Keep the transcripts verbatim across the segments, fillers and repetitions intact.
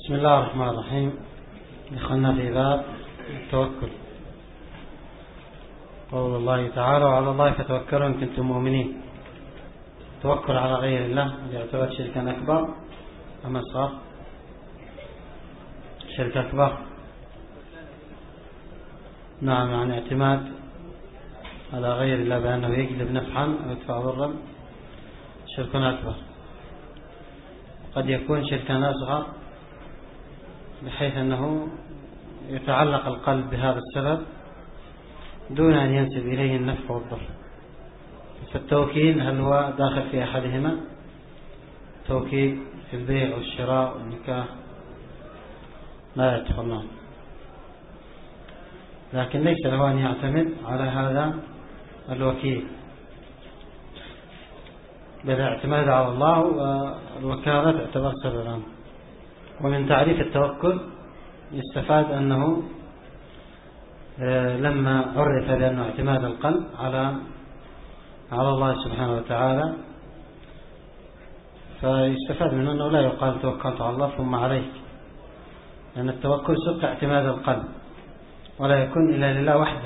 بسم الله الرحمن الرحيم. دخلنا في باب التوكل. قول الله تعالى: وعلى الله فتوكلوا إن كنتم مؤمنين. التوكل على غير الله يعتبر شركا أكبر أم أصغر؟ شرك أكبر. نعم، يعني اعتماد على غير الله بأنه يجلب نفعا ويدفع ضرا شرك أكبر. قد يكون شركا أصغر بحيث أنه يتعلق القلب بهذا السبب دون أن ينسب إليه النفع والضر. فالتوكيل هل هو داخل في أحدهما؟ توكيل في البيع والشراء والنكاح لا يدخلون، لكن ليس له أن يعتمد على هذا الوكيل، بل اعتماد على الله والوكالة تعتبر سببا. ومن تعريف التوكل يستفاد أنه لما عرف بأنه اعتماد القلب على على الله سبحانه وتعالى، فيستفاد من أنه لا يقال توكلت على الله ثم عليك، لأن التوكل صدق اعتماد القلب ولا يكون إلا لله وحده،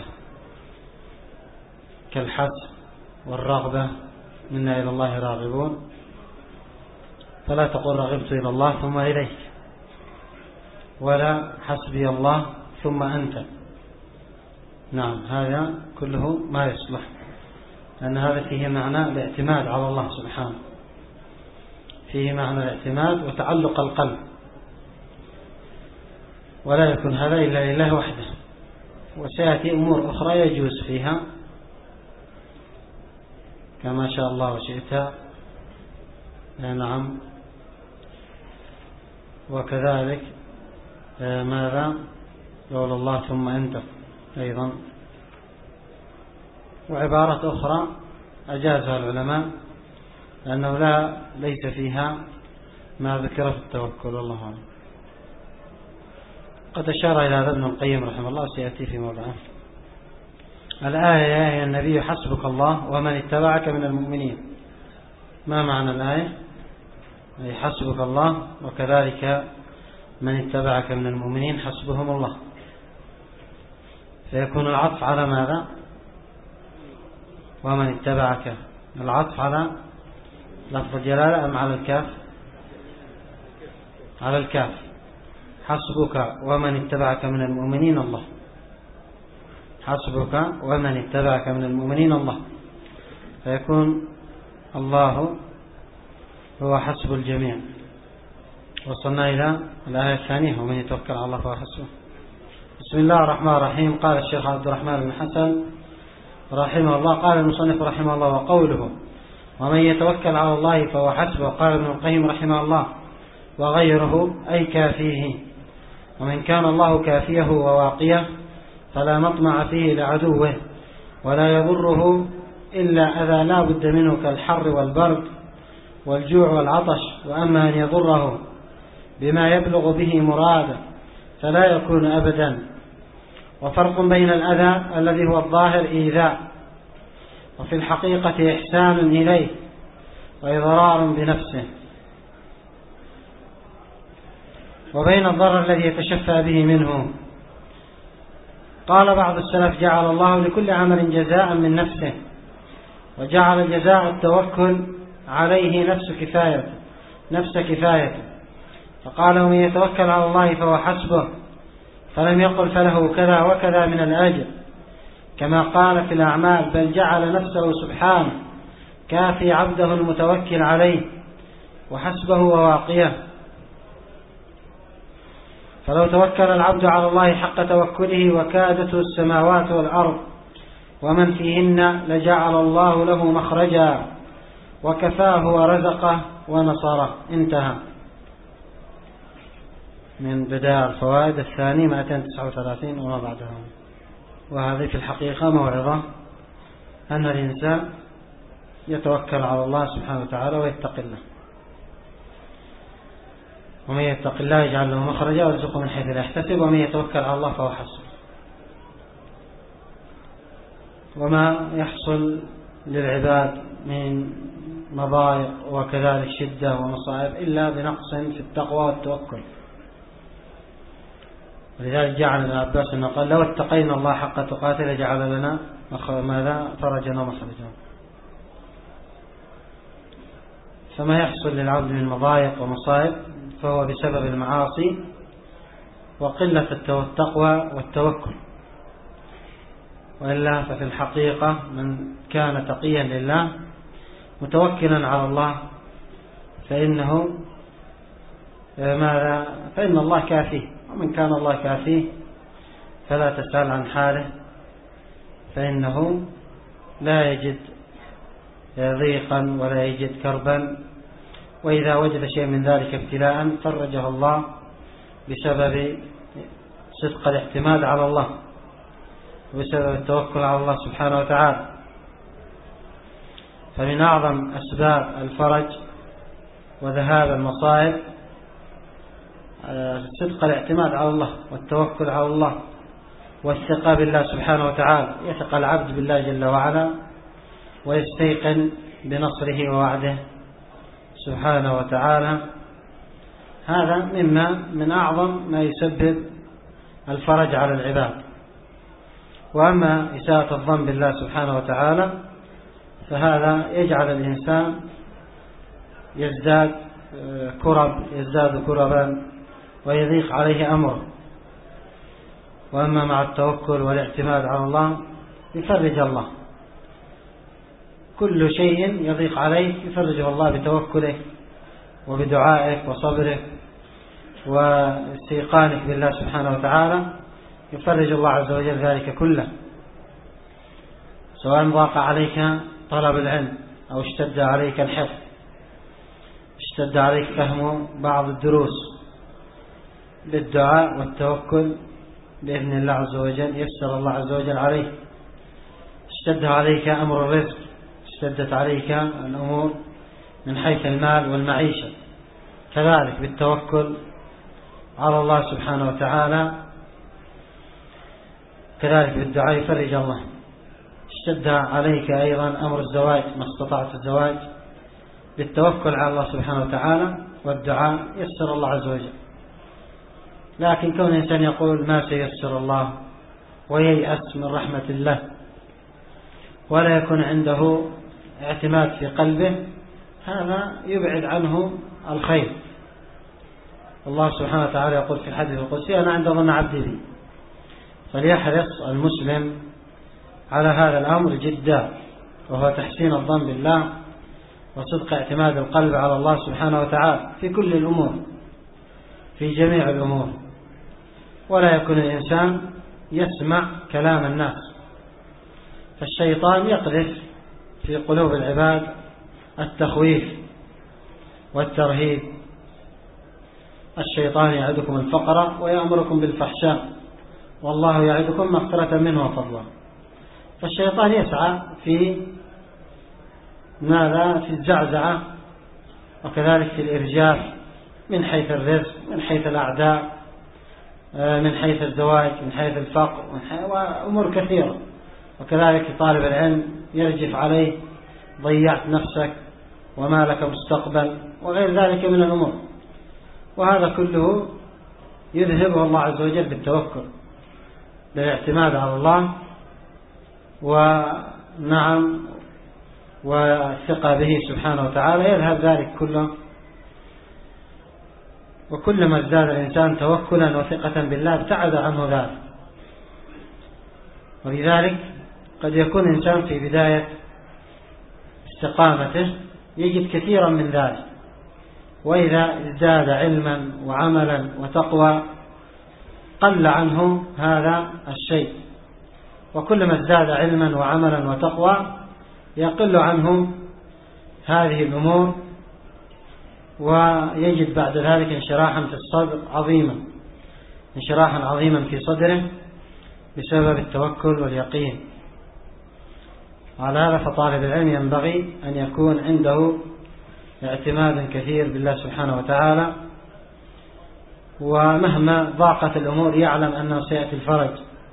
كالحسب والرغبة، منا إلى الله راغبون، فلا تقول رغبت إلى الله ثم إليك، ولا حسبي الله ثم أنت. نعم، هذا كله ما يصلح، لأن هذا فيه معنى الاعتماد على الله سبحانه، فيه معنى الاعتماد وتعلق القلب، ولا يكون هذا إلا لله وحده. وسيأتي أمور أخرى يجوز فيها كما شاء الله وشئت. نعم، وكذلك ماذا قول الله ثم أنت أيضا، وعبارة أخرى أجازها العلماء لأنه لا ليس فيها ما ذكر في التوكل، والله أعلم. قد أشار إلى هذا ابن القيم رحمه الله، سيأتي في موضعه. الآية: يا النبي حسبك الله ومن اتبعك من المؤمنين. ما معنى الآية؟ أي حسبك الله وكذلك من اتبعك من المؤمنين حسبهم الله، فيكون العطف على ماذا؟ ومن اتبعك، العطف على لفظ الجلالة أم على الكاف؟ على الكاف. حسبك ومن اتبعك من المؤمنين الله، حسبك ومن اتبعك من المؤمنين الله، فيكون الله هو حسب الجميع. وصلنا إلى الآية الثانية: ومن يتوكل على الله فهو حسبه. بسم الله الرحمن الرحيم. قال الشيخ عبد الرحمن بن حسن رحمه الله: قال المصنف رحمه الله: وقوله ومن يتوكل على الله فهو حسبه، قال ابن القيم رحمه الله: وغيره أي كافيه. ومن كان الله كافيه وواقيه فلا مطمع فيه لعدوه ولا يضره إلا أذى لا بد منه كالحر والبرد والجوع والعطش. وأما أن يضره بما يبلغ به مراده فلا يكون أبدا. وفرق بين الأذى الذي هو الظاهر إيذاء وفي الحقيقة إحسان إليه وإضرار بنفسه، وبين الضرر الذي يتشفى به منه. قال بعض السلف: جعل الله لكل عمل جزاء من نفسه، وجعل جزاء التوكل عليه نفس كفايته نفس كفايته فقال: ومن يتوكل على الله فهو حسبه، فلم يقل فله كذا وكذا من الأجر كما قال في الأعمال، بل جعل نفسه سبحانه كافي عبده المتوكل عليه وحسبه وواقيه. فلو توكل العبد على الله حق توكله وكادته السماوات والأرض ومن فيهن لجعل الله له مخرجا وكفاه ورزقه ونصره. انتهى. من بداية الفوائد الثاني مئتين وتسعة وثلاثين وما بعدها. وهذه في الحقيقة موعظة أن الإنسان يتوكل على الله سبحانه وتعالى ويتقي الله. ومن يتق الله يجعل له مخرجا ويرزقه من حيث لا يحتسب، ومن يتوكل على الله فهو حسبه. وما يحصل للعباد من مضايق وكذلك شدة ومصائب إلا بنقص في التقوى والتوكل، ولذلك جعل ابن عباس أنه قال لو اتقينا الله حق تقاته لجعل لنا ماذا فرجا ومخرجا. فما يحصل للعبد من مضايق ومصائب فهو بسبب المعاصي وقلة التقوى والتوكل، وإلا ففي الحقيقة من كان تقيا لله متوكلا على الله فإنه ماذا فإن الله كافيه، ومن كان الله كافيه فلا تسأل عن حاله، فإنه لا يجد ضيقا ولا يجد كربا، وإذا وجد شيء من ذلك ابتلاء فرجه الله بسبب صدق الاعتماد على الله وبسبب التوكل على الله سبحانه وتعالى. فمن أعظم أسباب الفرج وذهاب المصائب صدق الاعتماد على الله والتوكل على الله والثقة بالله سبحانه وتعالى. يثق العبد بالله جل وعلا ويستيقن بنصره ووعده سبحانه وتعالى. هذا مما من أعظم ما يسبب الفرج على العباد. وأما إساءة الظن بالله سبحانه وتعالى فهذا يجعل الإنسان يزداد كرب يزداد كربا ويضيق عليه أمره. وأما مع التوكل والاعتماد على الله يفرج الله كل شيء يضيق عليك يفرجه الله بتوكله وبدعائك وصبرك واستيقانك بالله سبحانه وتعالى، يفرج الله عز وجل ذلك كله، سواء ضاق عليك طلب العلم أو اشتد عليك الحفظ، اشتد عليك فهم بعض الدروس، بالدعاء والتوكل بإذن الله عز وجل يسر الله عز وجل عليه. اشتد عليك أمر الرزق، اشتدت عليك الأمور من حيث المال والمعيشة، كذلك بالتوكل على الله سبحانه وتعالى، كذلك بالدعاء يفرج الله. اشتد عليك أيضا أمر الزواج، ما استطعت الزواج، بالتوكل على الله سبحانه وتعالى والدعاء يسر الله عز وجل. لكن كون الإنسان يقول ما سيسر الله وييأس من رحمة الله ولا يكون عنده اعتماد في قلبه، هذا يبعد عنه الخير. الله سبحانه وتعالى يقول في الحديث القدسي أنا عند ظن عبدي بي، فليحرص المسلم على هذا الأمر جدا، وهو تحسين الظن بالله وصدق اعتماد القلب على الله سبحانه وتعالى في كل الأمور، في جميع الأمور. ولا يكون الإنسان يسمع كلام الناس، فالشيطان يقذف في قلوب العباد التخويف والترهيب. الشيطان يعدكم الفقر ويأمركم بالفحشاء والله يعدكم مغفرة منه وفضلا. فالشيطان يسعى في ماذا؟ في الزعزعة وكذلك في الإرجاف من حيث الرزق، من حيث الأعداء، من حيث الزواج، من حيث الفقر، وأمور كثيرة. وكذلك طالب العلم يرجف عليه ضيعت نفسك وما لك مستقبل وغير ذلك من الأمور. وهذا كله يذهبه الله عز وجل بالتوكل، بالاعتماد على الله ونعم والثقة به سبحانه وتعالى، يذهب ذلك كله. وكلما ازداد الإنسان توكلا وثقة بالله ابتعد عنه ذلك. ولذلك قد يكون الإنسان في بداية استقامته يجد كثيرا من ذلك، وإذا ازداد علما وعملا وتقوى قل عنه هذا الشيء. وكلما ازداد علما وعملا وتقوى يقل عنه هذه الأمور، ويجد بعد ذلك انشراحا في الصدر عظيما، انشراحا عظيما في صدره بسبب التوكل واليقين. على هذا فطالب العلم ينبغي أن يكون عنده اعتماد كثير بالله سبحانه وتعالى، ومهما ضاقت الأمور يعلم أنه سيأتي الفرج،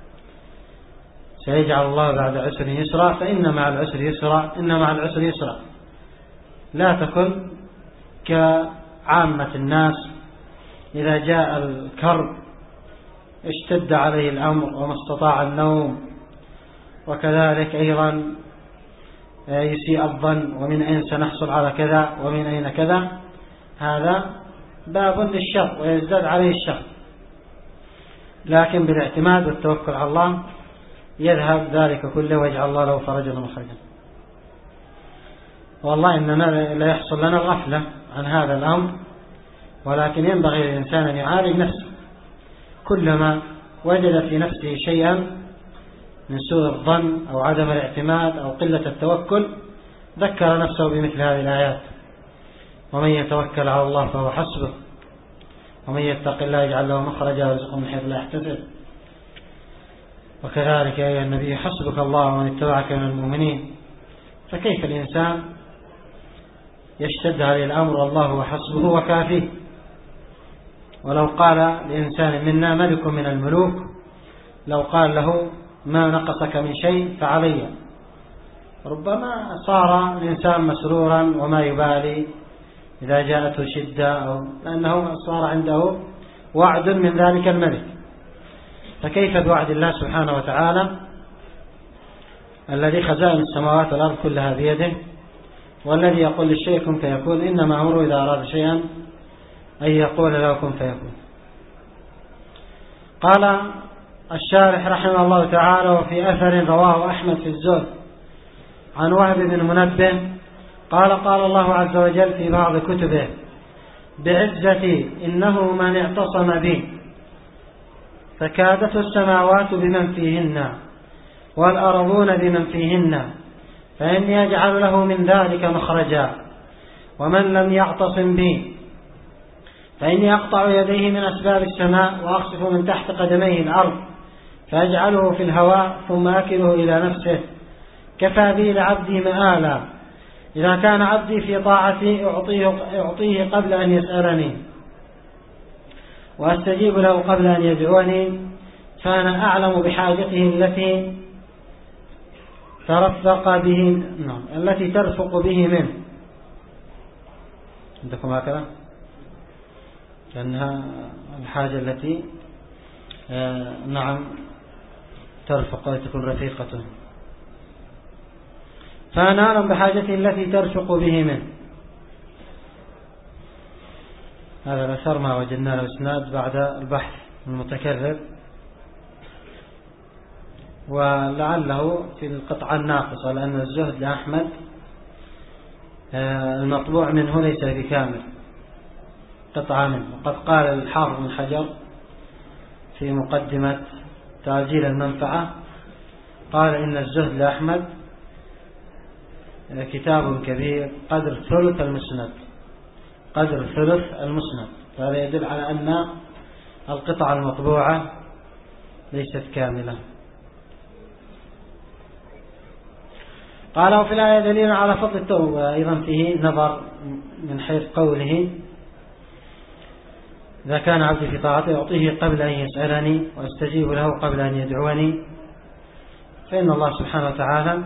سيجعل الله بعد عسر يسرا، فإن مع العسر يسرا، إن مع العسر يسرا. لا تكن كعامة الناس إذا جاء الكرب اشتد عليه الأمر وما استطاع النوم، وكذلك أيضا يسيء الظن ومن أين سنحصل على كذا ومن أين كذا، هذا باب للشر ويزداد عليه الشر. لكن بالاعتماد والتوكل على الله يذهب ذلك كله ويجعل الله له فرجا ومخرجا. والله إننا لا يحصل لنا الغفلة عن هذا الأمر، ولكن ينبغي للإنسان أن يعالج نفسه. كلما وجد في نفسه شيئا من سوء الظن أو عدم الاعتماد أو قلة التوكل ذكر نفسه بمثل هذه الآيات: ومن يتوكل على الله فهو حسبه ومن يتق الله يجعل له مخرجا ويرزقه من حيث لا يحتسب. وكذلك يا النبي حسبك الله ومن اتبعك من المؤمنين. فكيف الإنسان يشتد عليه الأمر والله هو حسبه وكافيه؟ ولو قال لإنسان منا ملك من الملوك، لو قال له ما نقصك من شيء فعلي، ربما صار الإنسان مسرورا وما يبالي إذا جاءته شدة، أو لأنه صار عنده وعد من ذلك الملك. فكيف بوعد الله سبحانه وتعالى الذي خزائن السماوات والأرض كلها بيده، والذي يقول للشيء كن فيكون، إنما أمره إذا أراد شيئا أن يقول له كن فيكون. قال الشارح رحمه الله تعالى: وفي أثر رواه أحمد في الزهد عن وهب بن منبه قال: قال الله عز وجل في بعض كتبه: بعزتي إنه من اعتصم بي فكادت السماوات بمن فيهن والأرضون بمن فيهن، فإني أجعل له من ذلك مخرجا، ومن لم يعتصم بي فإني أقطع يديه من أسباب السماء وأخسف من تحت قدميه الأرض فأجعله في الهواء ثم أكله إلى نفسه، كفى بي لعبدي مآلا، إذا كان عبدي في طاعتي أعطيه, أعطيه قبل أن يسألني وأستجيب له قبل أن يدعوني، فأنا أعلم بحاجته التي ترفق به نعم التي ترفق به منه. عندكم هكذا؟ لأنها الحاجة التي آه نعم ترفق وتكون رفيقته. فأنا أعلم بحاجته التي ترفق به منه. هذا الأثر ما وجدنا له إسناد بعد البحث المتكرر، ولعله في القطعة الناقصة، لأن الزهد لأحمد المطبوع منه ليس بكامل، قطعة منه. وقد قال الحافظ بن حجر في مقدمة تعجيل المنفعة، قال إن الزهد لأحمد كتاب كبير قدر ثلث المسند، قدر ثلث المسند. فهذا يدل على أن القطعة المطبوعة ليست كاملة. قال: وفي الآية دليل على فضل التوبة. أيضا فيه نظر من حيث قوله: إذا كان عبدي في طاعته أعطيه قبل أن يسألني وأستجيب له قبل أن يدعوني. فإن الله سبحانه وتعالى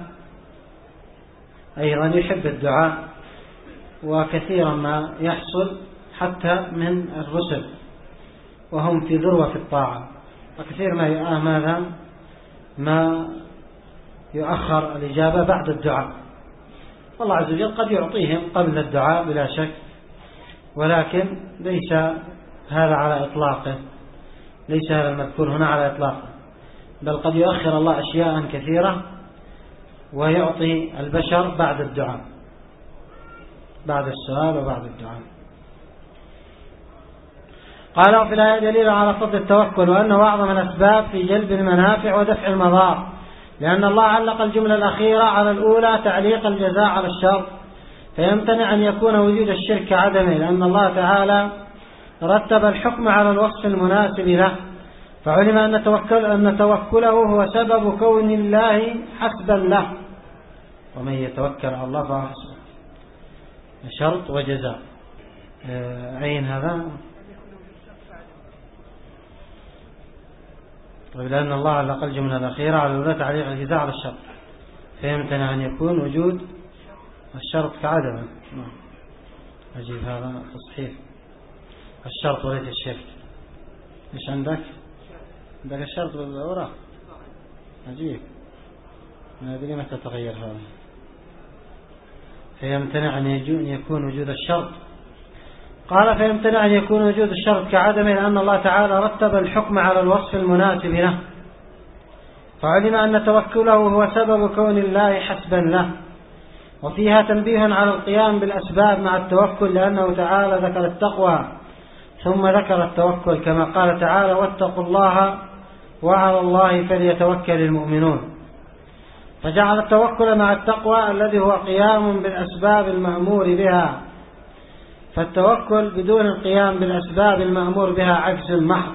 أيضا يحب الدعاء، وكثيرا ما يحصل حتى من الرسل وهم في ذروة في الطاعة، وكثير ما ماذا ما يؤخر الإجابة بعد الدعاء. والله عز وجل قد يعطيهم قبل الدعاء بلا شك، ولكن ليس هذا على إطلاقه، ليس هذا المذكور هنا على إطلاقه، بل قد يؤخر الله أشياء كثيرة ويعطي البشر بعد الدعاء، بعد السؤال وبعد الدعاء. قال: وفي الآية دليل على فضل التوكل، وأنه أعظم الأسباب في جلب المنافع ودفع المضار، لأن الله علق الجملة الأخيرة على الأولى تعليق الجزاء على الشر، فيمتنع أن يكون وجود الشرك عدمه، لأن الله تعالى رتب الحكم على الوصف المناسب له، فعلم أن توكل أن توكله هو سبب كون الله حسبا له، ومن يتوكل على الله فهو حسبه. شرط وجزاء. أين هذا؟ لأن الله علق الجملة الأخيرة على الأولى تعليق الجزاء على الشرط، فيمتنع أن يكون وجود الشرط كعدمه. أجيب هذا تصحيح الشرط وليس الشرط. إيش عندك؟ عندك الشرط بالأوراق عجيب، ما أدري متى تغير هذا. فيمتنع أن يكون وجود الشرط. قال فيمتنع أن يكون وجود الشرط كعدمه، لأن الله تعالى رتب الحكم على الوصف المناسب له، فعلم أن توكله هو سبب كون الله حسبا له. وفيها تنبيه على القيام بالأسباب مع التوكل، لأنه تعالى ذكر التقوى ثم ذكر التوكل، كما قال تعالى واتقوا الله وعلى الله فليتوكل المؤمنون. فجعل التوكل مع التقوى الذي هو قيام بالأسباب المأمور بها، فالتوكل بدون القيام بالأسباب المأمور بها عجز محض.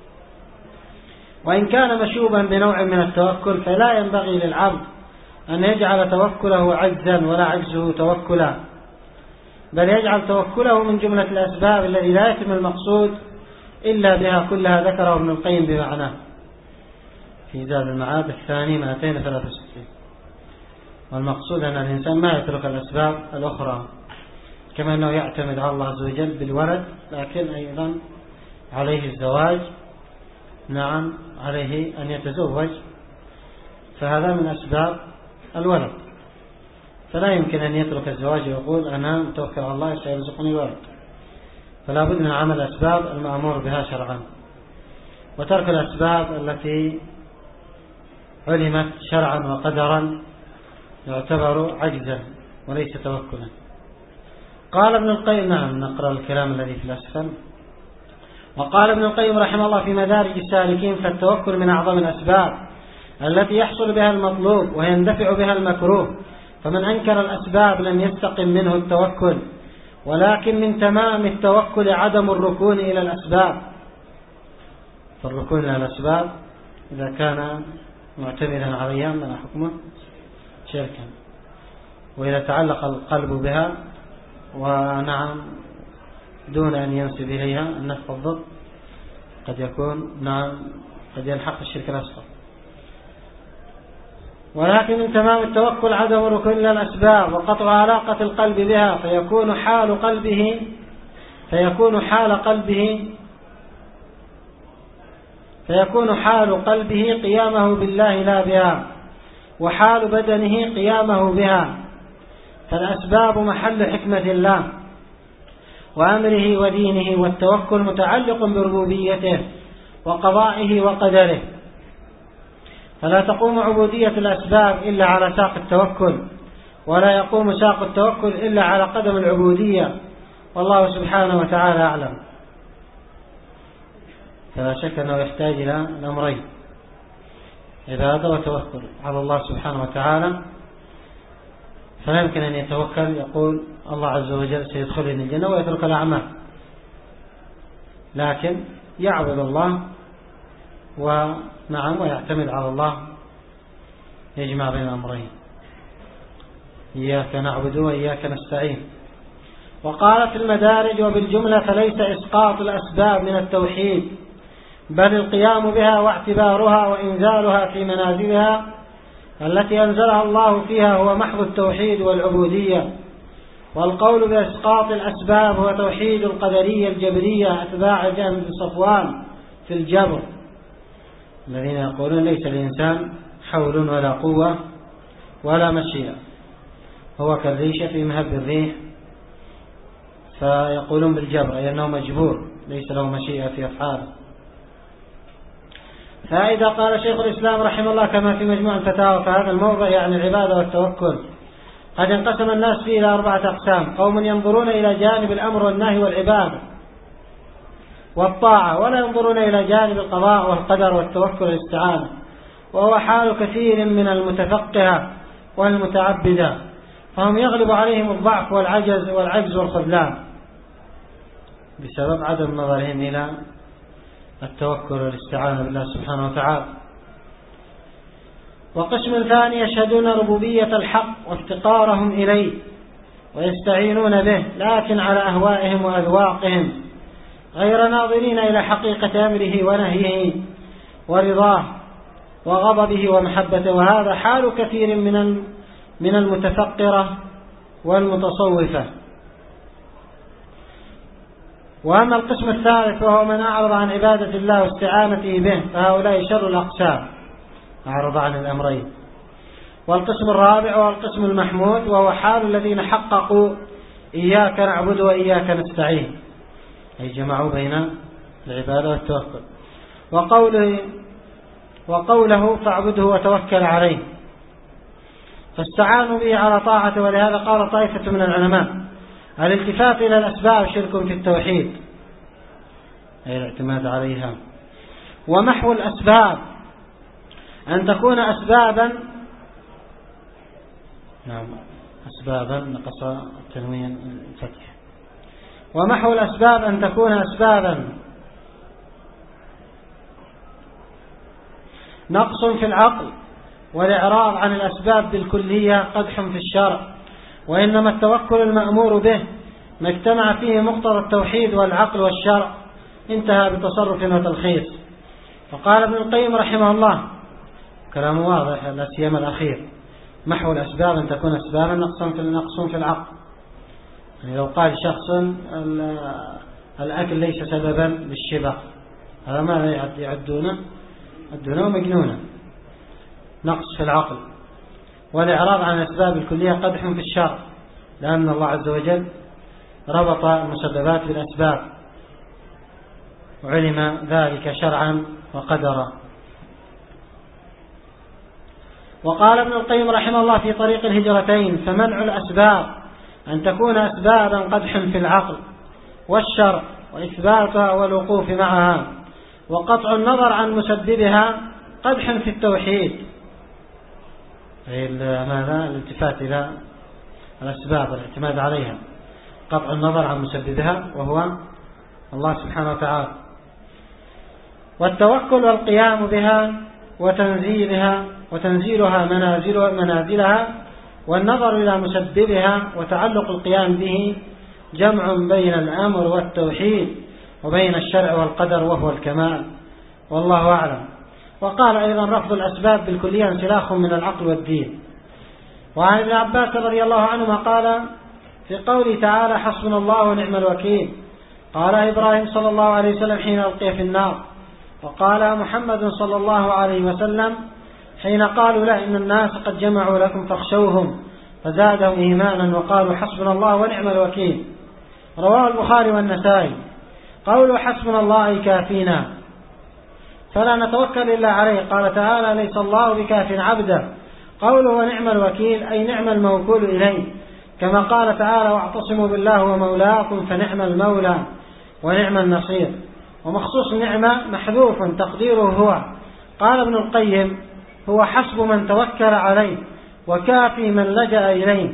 وإن كان مشوبا بنوع من التوكل فلا ينبغي للعبد أن يجعل توكله عجزا ولا عجزه توكلا، بل يجعل توكله من جملة الأسباب التي لا يتم المقصود إلا بها كلها، ذكره ابن القيم بمعناه في زاد المعاد الثاني مئتين وثلاثة وستين. والمقصود أن الإنسان ما يترك الأسباب الأخرى، كما أنه يعتمد على الله عز وجل بالولد، لكن أيضا عليه الزواج، نعم عليه أن يتزوج، فهذا من أسباب الولد، فلا يمكن أن يترك الزواج ويقول أنا متوكل على الله سيرزقني ولد، فلا بد من عمل الأسباب المأمور بها شرعا، وترك الأسباب التي علمت شرعا وقدرا يعتبر عجزا وليس توكلا. قال ابن القيم، نعم نقرأ الكلام الذي في الأسفل. وقال ابن القيم رحمه الله في مدارج السالكين فالتوكل من أعظم الأسباب التي يحصل بها المطلوب ويندفع بها المكروه، فمن أنكر الأسباب لم يستقم منه التوكل، ولكن من تمام التوكل عدم الركون إلى الأسباب. فالركون إلى الأسباب إذا كان معتمدا عليها من حكمه شركا، وإذا تعلق القلب بها ونعم دون أن ينسب إليها النفق الضد قد يكون نعم قد يلحق الشرك الأصغر. ولكن من تمام التوكل عدم الركون إلى الأسباب وقطع علاقة القلب بها، فيكون حال قلبه فيكون حال قلبه فيكون حال قلبه قيامه بالله لا بها، وحال بدنه قيامه بها. فالأسباب محل حكمة الله وأمره ودينه، والتوكل متعلق بربوبيته وقضائه وقدره، فلا تقوم عبودية الأسباب إلا على ساق التوكل، ولا يقوم ساق التوكل إلا على قدم العبودية، والله سبحانه وتعالى أعلم. فلا شك أنه يحتاج إلى الأمرين، عبادة وتوكل على الله سبحانه وتعالى. فلا يمكن أن يتوكل يقول الله عز وجل سيدخلني الجنة ويترك الأعمال، لكن يعبد الله ونعم ويعتمد على الله، يجمع بين الأمرين، إياك نعبد وإياك نستعين. وقال في المدارج وبالجملة فليس إسقاط الأسباب من التوحيد، بل القيام بها واعتبارها وإنزالها في منازلها التي أنزلها الله فيها هو محض التوحيد والعبودية. والقول بإسقاط الأسباب هو توحيد القدرية الجبرية أتباع جهم بن صفوان في الجبر، الذين يقولون ليس الإنسان حول ولا قوة ولا مشيئة، هو كالريشة في مهب الريح، فيقولون بالجبر أي أنه مجبور ليس له مشيئة في أفعاله. فإذا قال شيخ الإسلام رحمه الله كما في مجموع الفتاوى فهذا الموضع يعني العبادة والتوكل قد انقسم الناس فيه إلى أربعة أقسام: قوم ينظرون إلى جانب الأمر والنهي والعبادة والطاعة، ولا ينظرون إلى جانب القضاء والقدر والتوكل والاستعانة، وهو حال كثير من المتفقهة والمتعبدة، فهم يغلب عليهم الضعف والعجز والعجز والخذلان بسبب عدم نظرهم إلى التوكل والاستعانة بالله سبحانه وتعالى. وقسم ثاني يشهدون ربوبية الحق وافتقارهم إليه ويستعينون به، لكن على أهوائهم وأذواقهم، غير ناظرين إلى حقيقة أمره ونهيه ورضاه وغضبه ومحبته. وهذا حال كثير من من المتفقرة والمتصوفة. وأما القسم الثالث وهو من أعرض عن عبادة الله واستعانته به فهؤلاء شر الأقسام، أعرض عن الأمرين. والقسم الرابع هو القسم المحمود، وهو حال الذين حققوا إياك نعبد وإياك نستعين، أي جمعوا بين العبادة والتوكل. وقوله, وقوله فاعبده وتوكل عليه، فاستعانوا به على طاعته. ولهذا قال طائفة من العلماء الالتفات إلى الأسباب شرك في التوحيد، أي الاعتماد عليها. ومحو الأسباب أن تكون أسبابا، نعم أسبابا نقص تنوين الفتح. ومحو الأسباب أن تكون أسبابا نقص في العقل، والإعراض عن الأسباب بالكلية قدح في الشرع. وإنما التوكل المأمور به ما اجتمع فيه مقتضى التوحيد والعقل والشرع، انتهى بتصرف وتلخيص. وقال ابن القيم رحمه الله، كلام واضح لا سيما الأخير، محو الأسباب أن تكون أسبابا نقص في العقل. يعني لو قال شخص الأكل ليس سببا للشبع، هذا ما يعدونه يعدونه مجنونا، نقص في العقل. والإعراض عن الأسباب الكلية قدح في الشرع، لأن الله عز وجل ربط المسببات بالأسباب، وعلم ذلك شرعا وقدرا. وقال ابن القيم رحمه الله في طريق الهجرتين: فمنع الأسباب أن تكون أسبابا قدح في العقل والشرع، وإثباتها والوقوف معها، وقطع النظر عن مسببها قدح في التوحيد، ماذا؟ الالتفات إلى الأسباب والاعتماد عليها، قطع النظر عن مسببها وهو الله سبحانه وتعالى. والتوكل والقيام بها وتنزيلها وتنزيلها منازلها, منازلها والنظر إلى مسببها وتعلق القيام به جمع بين الأمر والتوحيد وبين الشرع والقدر، وهو الكمال، والله أعلم. وقال أيضا: رفض الأسباب بالكلية انسلاخ من العقل والدين. وعن ابن عباس رضي الله عنهما قال في قوله تعالى: حسبنا الله ونعم الوكيل، قال إبراهيم صلى الله عليه وسلم حين ألقي في النار، وقال محمد صلى الله عليه وسلم حين قالوا له: إن الناس قد جمعوا لكم فاخشوهم، فزادهم إيمانا وقالوا حسبنا الله ونعم الوكيل. رواه البخاري والنسائي. قولوا حسبنا الله كافينا، فلا نتوكل إلا عليه. قال تعالى: ليس الله بكاف عبدا. قوله ونعم الوكيل أي نعم الموكول إليه، كما قال تعالى: واعتصموا بالله ومولاكم فنعم المولى ونعم النصير. ومخصوص نعمة محذوف تقديره هو. قال ابن القيم: هو حسب من توكل عليه وكافي من لجأ إليه،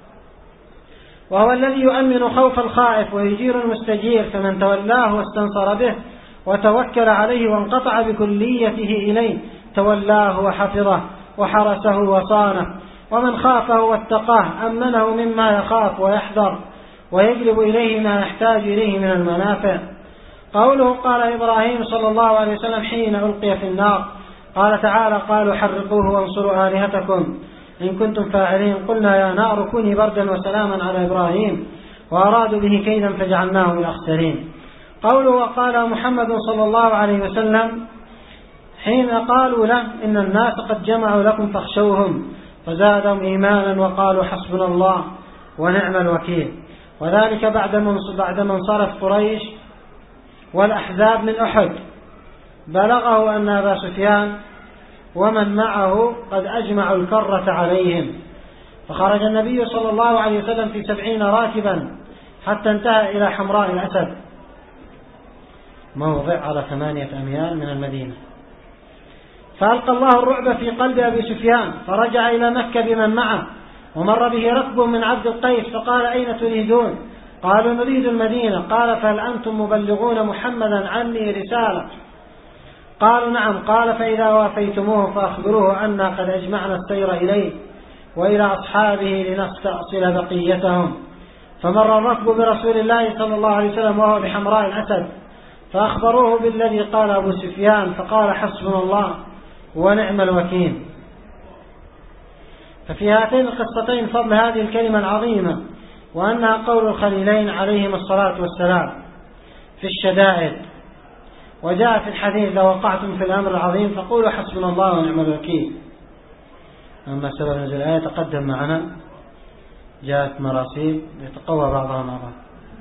وهو الذي يؤمن خوف الخائف ويجير المستجير، فمن تولاه واستنصر به وتوكل عليه وانقطع بكليته إليه تولاه وحفظه وحرسه وصانه. ومن خافه واتقاه أمنه مما يخاف ويحذر ويجلب إليه ما يحتاج إليه من المنافع. قوله قال إبراهيم صلى الله عليه وسلم حين ألقي في النار، قال تعالى: قالوا حرقوه وانصروا آلهتكم إن كنتم فاعلين. قلنا يا نار كوني بردا وسلاما على إبراهيم، وأرادوا به كيدا فجعلناه من الأخسرين. قوله وقال محمد صلى الله عليه وسلم حين قالوا له: إن الناس قد جمعوا لكم فاخشوهم، فزادهم إيمانا وقالوا حسبنا الله ونعم الوكيل. وذلك بعد ما انصرف قريش والأحزاب من أحد، بلغه أن أبا سفيان ومن معه قد أجمعوا الكرة عليهم، فخرج النبي صلى الله عليه وسلم في سبعين راكبا حتى انتهى إلى حمراء الأسد، موضع على ثمانية أميال من المدينة، فألقى الله الرعب في قلب أبي سفيان، فرجع إلى مكة بمن معه، ومر به ركب من عبد القيس فقال: أين تريدون؟ قالوا: نريد المدينة. قال: فهل أنتم مبلغون محمدا عني رسالة؟ قالوا: نعم. قال: فإذا وافيتموه فأخبروه أننا قد أجمعنا السير إليه وإلى أصحابه لنستأصل بقيتهم. فمر الركب برسول الله صلى الله عليه وسلم وهو بحمراء الأسد، فأخبروه بالذي قال أبو سفيان، فقال: حسبنا الله ونعم الوكيل. ففي هاتين القصتين فضل هذه الكلمة العظيمة، وأنها قول الخليلين عليهما الصلاة والسلام. في الشدائد. وجاء في الحديث: لو وقعتم في الأمر العظيم فقولوا حسبنا الله ونعم الوكيل. أما سبب نزول الآية تقدم معنا، جاءت مراسيل يتقوى بعضها مع بعض.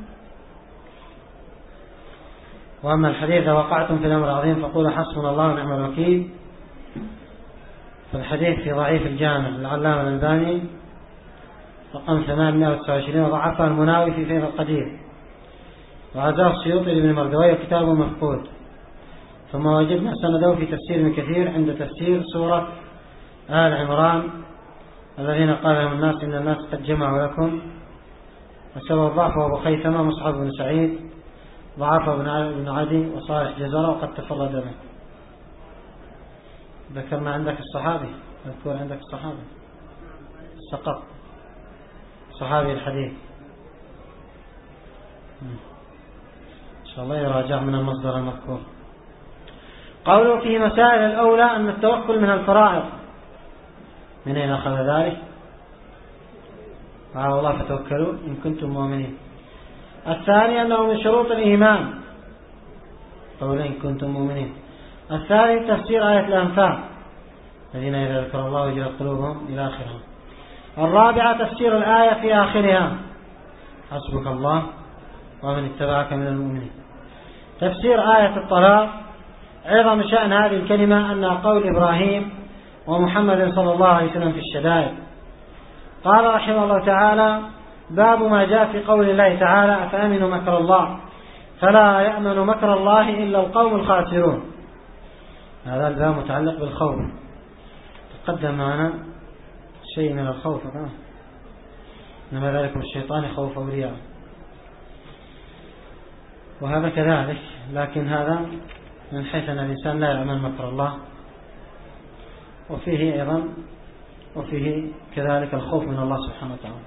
وأما الحديث: لو وقعتم في الأمر العظيم فقولوا حسبنا الله ونعم الوكيل، فالحديث في ضعيف الجامع للعلامة الألباني رقم ثمانمائة وتسعة وعشرين، وضعفها المناوي في فيض القدير، وعزاه السيوطي لابن مردويه كتابه مفقود. ثم وجدنا سنده في تفسير ابن كثير عند تفسير سورة آل عمران: الذين قال لهم الناس إن الناس قد جمعوا لكم. وسبب ضعفه أبو خيثمة مصعب بن سعيد، ضعفه ابن عدي وصالح جزرة، وقد تفرد به. ذكرنا عندك الصحابي، اذكر عندك الصحابي سقط صحابي الحديث، إن شاء الله يراجع من المصدر المذكور. قوله: في مسائل الأولى أن التوكل من الفرائض. من أين أخذ ذلك؟ قال الله: فتوكلوا إن كنتم مؤمنين. الثاني أنه من شروط الإيمان، قول إن كنتم مؤمنين. الثالث تفسير آية الأنفال: الذين إذا ذكر الله وجلت قلوبهم إلى آخرها. الرابعة تفسير الآية في آخرها: حسبك الله ومن اتبعك من المؤمنين. تفسير آية الطلاق: عظم شأن هذه الكلمة أنها قول إبراهيم ومحمد صلى الله عليه وسلم في الشدائد. قال رحمه الله تعالى: باب ما جاء في قول الله تعالى: أفأمنوا مكر الله فلا يأمن مكر الله إلا القوم الخاسرون. هذا الباب متعلق بالخوف، تقدم معنا شيء من الخوف، إنما ذلك الشيطان يخوف أولياء، وهذا كذلك، لكن هذا من حيث أن الإنسان لا يأمن مكر الله، وفيه أيضا وفيه كذلك الخوف من الله سبحانه وتعالى.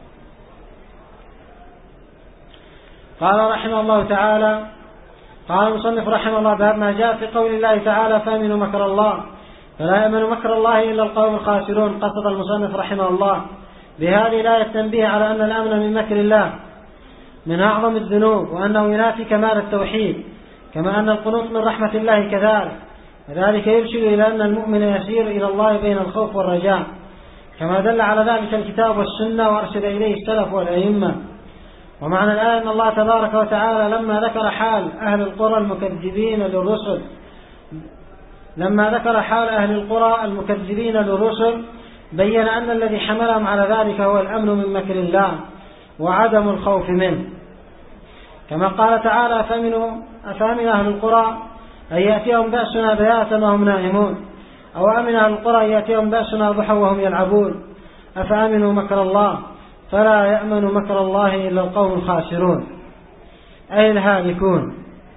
قال رحمه الله تعالى: قال المصنف رحمه الله: باب ما جاء في قول الله تعالى: فأمنوا مكر الله فلا يأمن مكر الله إلا القوم الخاسرون. قصد المصنف رحمه الله بهذه الآية التنبيه على أن الأمن من مكر الله من أعظم الذنوب، وأنه ينافي كمال التوحيد، كما أن القنوط من رحمة الله كذلك. وذلك يرشد إلى أن المؤمن يسير إلى الله بين الخوف والرجاء، كما دل على ذلك الكتاب والسنة وأرشد إليه السلف والأئمة. ومعنى الآية أن الله تبارك وتعالى لما ذكر حال أهل القرى المكذبين للرسل لما ذكر حال أهل القرى المكذبين للرسل بين أن الذي حملهم على ذلك هو الأمن من مكر الله وعدم الخوف منه، كما قال تعالى: أفأمن أهل القرى أن يأتيهم بأسنا بياتا وهم نائمون، أو أمن أهل القرى أن يأتيهم بأسنا ضحى وهم يلعبون، أفأمنوا مكر الله فلا يأمن مكر الله إلا القوم الخاسرون، أي الهالكون.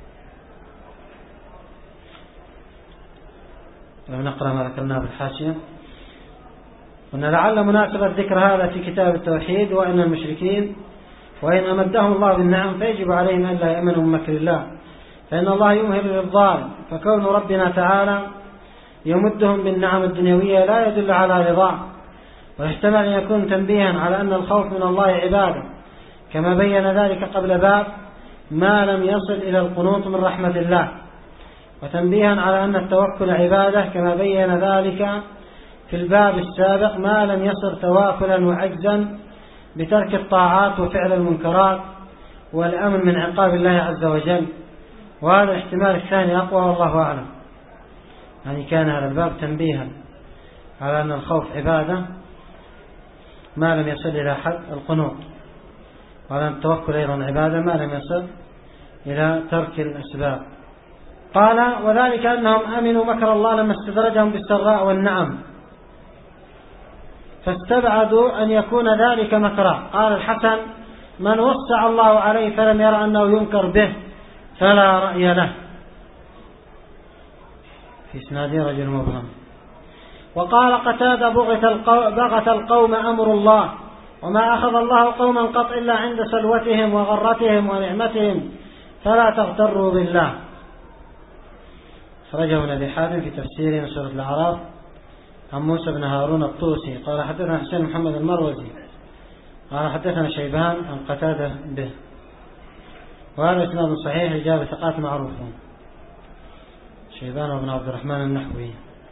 نقرأ ما ذكرناه بالحاشية. قلنا لعل مناسبة ذكر هذا في كتاب التوحيد: وإن المشركين وإن أمدهم الله بالنعم فيجب عليهم أن لا يأمنوا من مكر الله، فإن الله يمهل للظالم، فكون ربنا تعالى يمدهم بالنعم الدنيوية لا يدل على رضاه، ويحتمل أن يكون تنبيها على أن الخوف من الله عبادة، كما بين ذلك قبل باب ما لم يصل إلى القنوط من رحمة الله، وتنبيها على أن التوكل عبادة، كما بين ذلك في الباب السابق ما لم يصل تواكلا وعجزا بترك الطاعات وفعل المنكرات والأمن من عقاب الله عز وجل. وهذا الاحتمال الثاني أقوى والله أعلم، يعني كان هذا الباب تنبيها على أن الخوف عبادة ما لم يصل إلى حد القنوط، وعلى أن التوكل أيضا عبادة ما لم يصل إلى ترك الأسباب. قال: وذلك أنهم أمنوا مكر الله لما استدرجهم بالسراء والنعم فاستبعدوا أن يكون ذلك مكرا. قال الحسن: من وسع الله عليه فلم يرى أنه ينكر به فلا رأي له. في إسناد رجل مبهم. وقال قتادة: بغت القوم أمر الله، وما أخذ الله قوما قط إلا عند سلوتهم وغرتهم ونعمتهم، فلا تغتروا بالله. خرجه ابن أبي حاتم في تفسير سورة الأعراف عن موسى بن هارون الطوسي قال: حدثنا حسين محمد المروزي قال: حدثنا شيبان عن قتادة به. وهذا إسناد صحيح رجال ثقات معروفون شيبان وابن عبد الرحمن النحوي.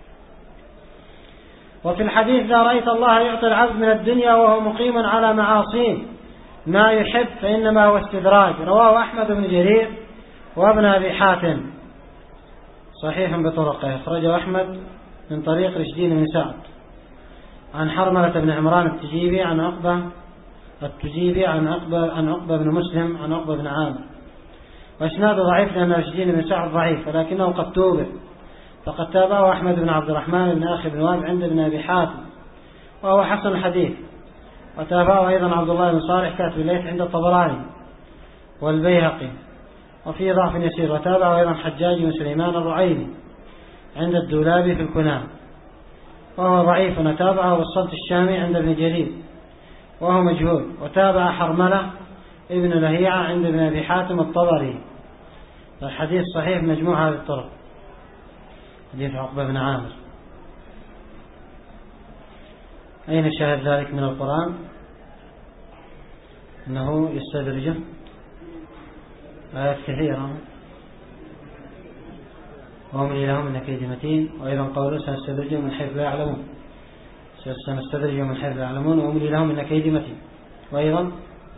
وفي الحديث إذا رأيت الله يعطي العبد من الدنيا وهو مقيم على معاصيه ما يحب فإنما هو استدراج. رواه أحمد بن جرير وابن أبي حاتم صحيح بطرقه. أخرجه أحمد من طريق رشدين بن سعد عن حرملة بن عمران التجيبي عن عقبة التجيبي عن عقبة عن عقبة بن مسلم عن عقبة بن عامر. وإسناده ضعيف لأن رشدين بن سعد ضعيف ولكنه قد توبه، فقد تابعه أحمد بن عبد الرحمن بن أخي بن وهب عند ابن أبي حاتم وهو حسن الحديث. وتابعه أيضا عبد الله بن صالح كاتب الليث عند الطبراني والبيهقي وفيه ضعف يسير. وتابعه أيضا حجاج بن سليمان الرعيني عند الدولابي في الكنان وهو ضعيف. وتابعه بالصلت الشامي عند ابن جرير وهو مجهول. وتابع حرملة ابن لهيعة عند ابن أبي حاتم الطبري. الحديث صحيح مجموعة هذه الطرق. حديث عقبة بن عامر. أين شاهد ذلك من القرآن؟ أنه يستدرجه آيات كثيرة وأملي لهم إن كيدي متين. وأيضا قوله سنستدرجهم من حيث لا يعلمون سنستدرجهم من حيث لا يعلمون وأملي لهم إن كيدي متين. وأيضا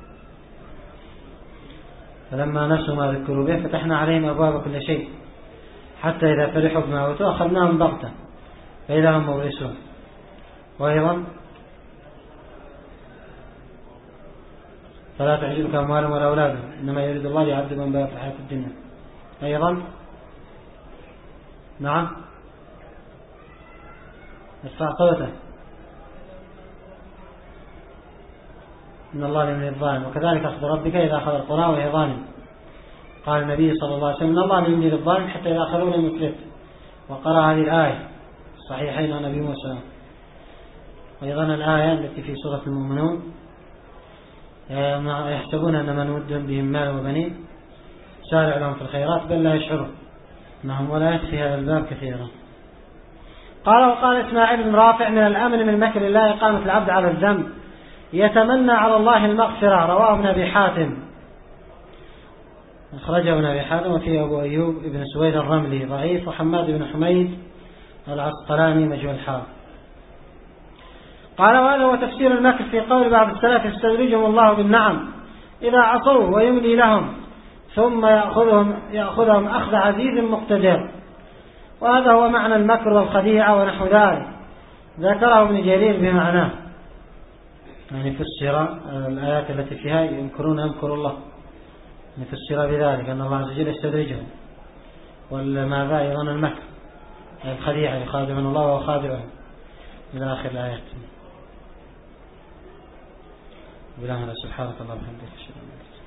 فلما نسوا ما ذكروا به فتحنا عليهم أبواب كل شيء حتى إذا فرحوا بما أوتوا أخذناهم بغتة فإذا هم مبلسون. وأيضا فلا تعجبك أموالهم ولا أولادهم إنما يريد الله يعذبهم بها في الحياة الدنيا. أيضا نعم ارفع صوته إن الله لمن الظالم وكذلك أخذ ربك إذا أخذ القرى وهي ظالم. قال النبي صلى الله عليه وسلم إن الله لمن الظالم حتى إذا أخذوا لم يفلت. وقرأ هذه الآية الصحيحين عن أبي موسى. وأيضا الآية التي في سورة المؤمنون يحسبون أن من ودهم بهم مال وبنين سارع لهم في الخيرات بل لا يشعرون. نعم ولا يكفي هذا الباب كثيرا. قال وقال إسماعيل بن رافع من الأمن من مكر الله إقامة العبد على الذنب يتمنى على الله المغفرة. رواه ابن أبي حاتم أخرجه ابن أبي حاتم. وفيه أبو أيوب ابن سويد الرملي ضعيف وحماد بن حميد العسقلاني مجهول الحال. قال وهذا هو تفسير المكر في قول بعض السلف يستدرجهم الله بالنعم إذا عصوا ويملي لهم ثم يأخذهم, يأخذهم أخذ عزيز مقتدر. وهذا هو معنى المكر والخديعة ونحو ذلك ذكره ابن جرير بمعناه يعني فسر الآيات التي فيها يمكرون يمكر الله فسر بذلك أن الله عز وجل يستدرجهم. والماذا أيضا المكر الخديعة يخادعون الله وهو خادعهم إلى آخر الآيات. بالله سبحانك الله وبحمدك.